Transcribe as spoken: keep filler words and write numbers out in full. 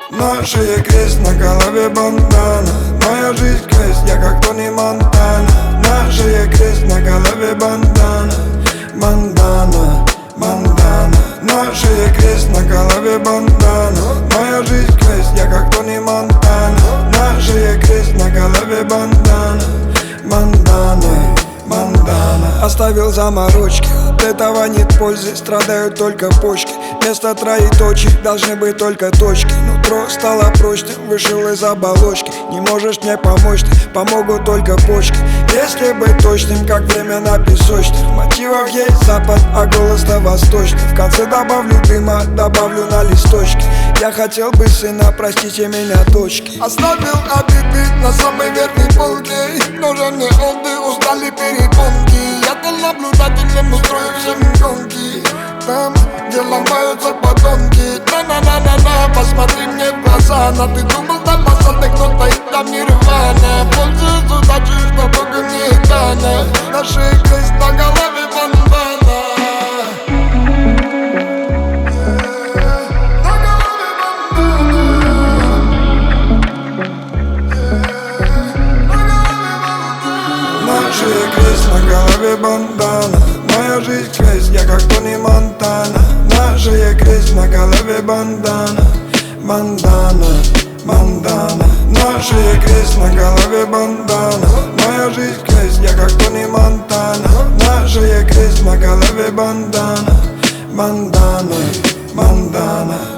На шее крест, на голове бандана. Моя жизнь квест, я как Тони Монтана. На шее крест, на голове бандана. Бандана, бандана. На шее крест, на голове бандана. Моя жизнь квест, я как Тони Монтана. На шее крест, на голове бандана. Бандана, бандана. Оставил заморочки, от этого нет пользы, страдают только почки. Вместо троеточий должны быть только точки. Нутро стало прочным, вышел из оболочки. Не можешь мне помочь ты, помогут только почки. Если быть точным, как время на песочных. Мотивов есть запад, а голос-то восточный. В конце добавлю дыма, добавлю на листочки. Я хотел бы сына, простите меня, дочки. Оставил обиды на самой верхней полке. Нужен мне отдых, устали перепонки. Я был наблюдателем, устрою всем гонки. Там, где ломаются подонки. На-на-на-на-на, посмотри мне в глаза. Но ты думал, там посадок, но стоит там нирвана. Пользуюсь удачей, что Бога не дано. На шее крест, на голове бандана. На шее крест, на голове бандана. Моя жизнь квест, я как Тони Монтана. На шее крест, на голове бандана. Бандана, бандана. На шее крест, на голове бандана. Моя жизнь квест, я как Тони Монтана. На шее крест, на голове бандана. Бандана, бандана.